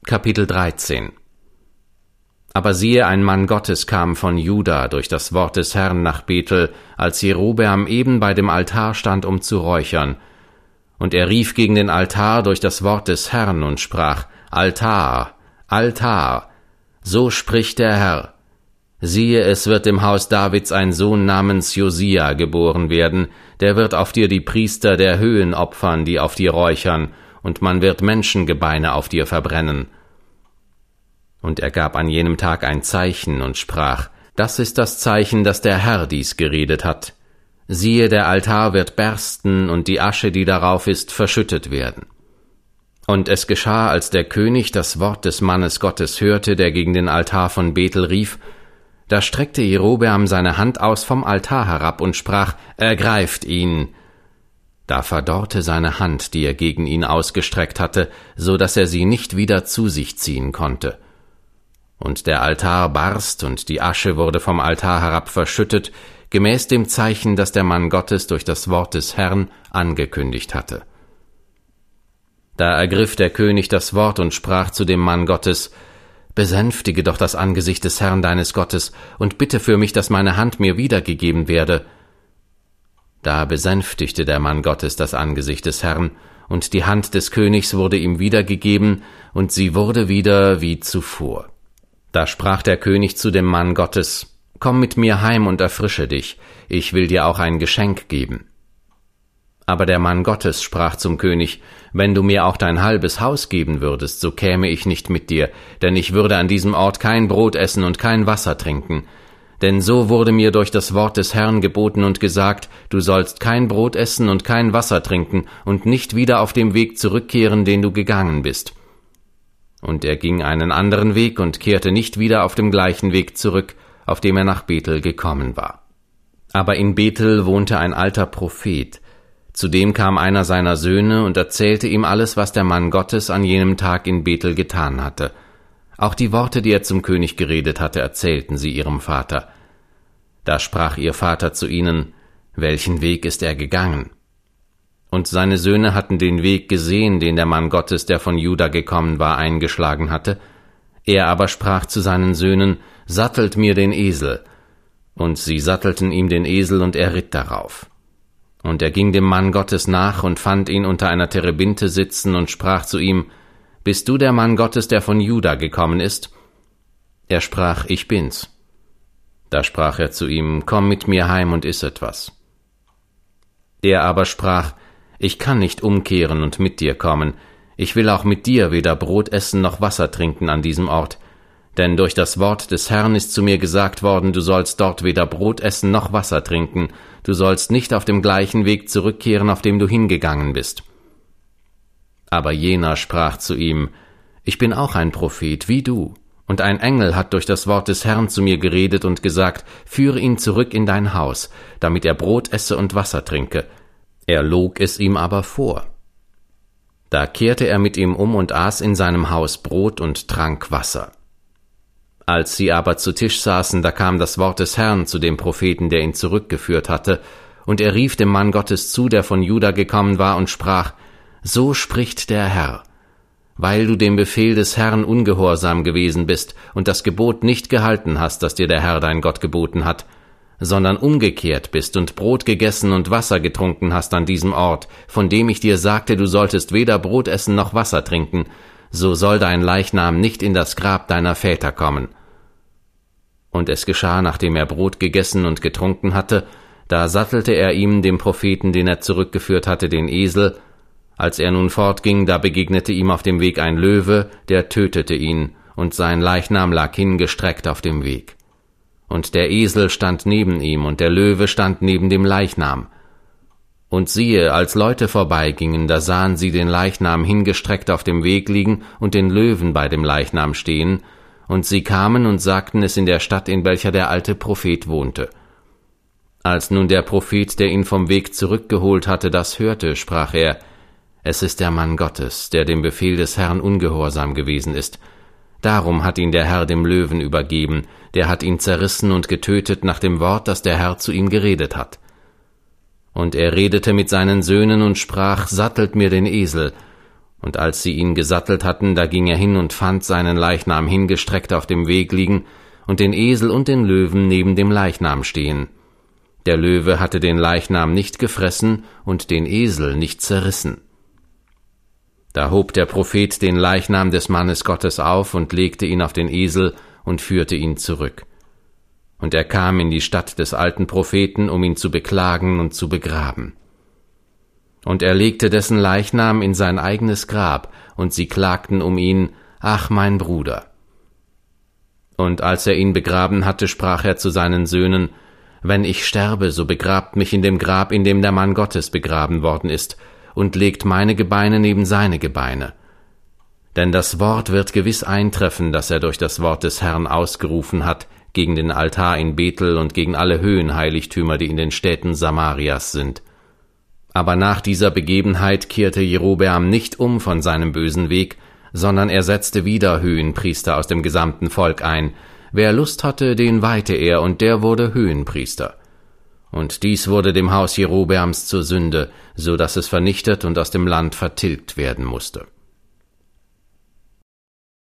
Kapitel 13. Aber siehe, ein Mann Gottes kam von Juda durch das Wort des Herrn nach Bethel, als Jerobeam eben bei dem Altar stand, um zu räuchern. Und er rief gegen den Altar durch das Wort des Herrn und sprach: Altar, Altar, so spricht der Herr. Siehe, es wird im Haus Davids ein Sohn namens Josia geboren werden, der wird auf dir die Priester der Höhen opfern, die auf dir räuchern, und man wird Menschengebeine auf dir verbrennen. Und er gab an jenem Tag ein Zeichen und sprach: Das ist das Zeichen, dass der Herr dies geredet hat. Siehe, der Altar wird bersten und die Asche, die darauf ist, verschüttet werden. Und es geschah, als der König das Wort des Mannes Gottes hörte, der gegen den Altar von Bethel rief, da streckte Jerobeam seine Hand aus vom Altar herab und sprach: Ergreift ihn! Da verdorrte seine Hand, die er gegen ihn ausgestreckt hatte, so dass er sie nicht wieder zu sich ziehen konnte. Und der Altar barst, und die Asche wurde vom Altar herab verschüttet, gemäß dem Zeichen, das der Mann Gottes durch das Wort des Herrn angekündigt hatte. Da ergriff der König das Wort und sprach zu dem Mann Gottes: Besänftige doch das Angesicht des Herrn deines Gottes und bitte für mich, dass meine Hand mir wiedergegeben werde. Da besänftigte der Mann Gottes das Angesicht des Herrn, und die Hand des Königs wurde ihm wiedergegeben, und sie wurde wieder wie zuvor. Da sprach der König zu dem Mann Gottes: Komm mit mir heim und erfrische dich, ich will dir auch ein Geschenk geben. Aber der Mann Gottes sprach zum König: Wenn du mir auch dein halbes Haus geben würdest, so käme ich nicht mit dir, denn ich würde an diesem Ort kein Brot essen und kein Wasser trinken. Denn so wurde mir durch das Wort des Herrn geboten und gesagt: Du sollst kein Brot essen und kein Wasser trinken und nicht wieder auf dem Weg zurückkehren, den du gegangen bist. Und er ging einen anderen Weg und kehrte nicht wieder auf dem gleichen Weg zurück, auf dem er nach Bethel gekommen war. Aber in Bethel wohnte ein alter Prophet. Zu dem kam einer seiner Söhne und erzählte ihm alles, was der Mann Gottes an jenem Tag in Bethel getan hatte. Auch die Worte, die er zum König geredet hatte, erzählten sie ihrem Vater. Da sprach ihr Vater zu ihnen: Welchen Weg ist er gegangen? Und seine Söhne hatten den Weg gesehen, den der Mann Gottes, der von Juda gekommen war, eingeschlagen hatte. Er aber sprach zu seinen Söhnen: Sattelt mir den Esel. Und sie sattelten ihm den Esel, und er ritt darauf. Und er ging dem Mann Gottes nach und fand ihn unter einer Terebinte sitzen und sprach zu ihm: Bist du der Mann Gottes, der von Juda gekommen ist? Er sprach: Ich bin's. Da sprach er zu ihm: Komm mit mir heim und iss etwas. Er aber sprach: Ich kann nicht umkehren und mit dir kommen. Ich will auch mit dir weder Brot essen noch Wasser trinken an diesem Ort. Denn durch das Wort des Herrn ist zu mir gesagt worden, du sollst dort weder Brot essen noch Wasser trinken. Du sollst nicht auf dem gleichen Weg zurückkehren, auf dem du hingegangen bist. Aber jener sprach zu ihm: Ich bin auch ein Prophet, wie du. Und ein Engel hat durch das Wort des Herrn zu mir geredet und gesagt: Führe ihn zurück in dein Haus, damit er Brot esse und Wasser trinke. Er log es ihm aber vor. Da kehrte er mit ihm um und aß in seinem Haus Brot und trank Wasser. Als sie aber zu Tisch saßen, da kam das Wort des Herrn zu dem Propheten, der ihn zurückgeführt hatte, und er rief dem Mann Gottes zu, der von Juda gekommen war, und sprach: So spricht der Herr: Weil du dem Befehl des Herrn ungehorsam gewesen bist und das Gebot nicht gehalten hast, das dir der Herr dein Gott geboten hat, sondern umgekehrt bist und Brot gegessen und Wasser getrunken hast an diesem Ort, von dem ich dir sagte, du solltest weder Brot essen noch Wasser trinken, so soll dein Leichnam nicht in das Grab deiner Väter kommen. Und es geschah, nachdem er Brot gegessen und getrunken hatte, da sattelte er ihm, dem Propheten, den er zurückgeführt hatte, den Esel. Als er nun fortging, da begegnete ihm auf dem Weg ein Löwe, der tötete ihn, und sein Leichnam lag hingestreckt auf dem Weg. Und der Esel stand neben ihm, und der Löwe stand neben dem Leichnam. Und siehe, als Leute vorbeigingen, da sahen sie den Leichnam hingestreckt auf dem Weg liegen und den Löwen bei dem Leichnam stehen, und sie kamen und sagten es in der Stadt, in welcher der alte Prophet wohnte. Als nun der Prophet, der ihn vom Weg zurückgeholt hatte, das hörte, sprach er: Es ist der Mann Gottes, der dem Befehl des Herrn ungehorsam gewesen ist. Darum hat ihn der Herr dem Löwen übergeben, der hat ihn zerrissen und getötet nach dem Wort, das der Herr zu ihm geredet hat. Und er redete mit seinen Söhnen und sprach: Sattelt mir den Esel. Und als sie ihn gesattelt hatten, da ging er hin und fand seinen Leichnam hingestreckt auf dem Weg liegen und den Esel und den Löwen neben dem Leichnam stehen. Der Löwe hatte den Leichnam nicht gefressen und den Esel nicht zerrissen. Da hob der Prophet den Leichnam des Mannes Gottes auf und legte ihn auf den Esel und führte ihn zurück. Und er kam in die Stadt des alten Propheten, um ihn zu beklagen und zu begraben. Und er legte dessen Leichnam in sein eigenes Grab, und sie klagten um ihn, »Ach, mein Bruder!« Und als er ihn begraben hatte, sprach er zu seinen Söhnen, »Wenn ich sterbe, so begrabt mich in dem Grab, in dem der Mann Gottes begraben worden ist, und legt meine Gebeine neben seine Gebeine. Denn das Wort wird gewiss eintreffen, das er durch das Wort des Herrn ausgerufen hat, gegen den Altar in Bethel und gegen alle Höhenheiligtümer, die in den Städten Samarias sind. Aber nach dieser Begebenheit kehrte Jerobeam nicht um von seinem bösen Weg, sondern er setzte wieder Höhenpriester aus dem gesamten Volk ein. Wer Lust hatte, den weihte er, und der wurde Höhenpriester. Und dies wurde dem Haus Jerobeams zur Sünde, so dass es vernichtet und aus dem Land vertilgt werden musste.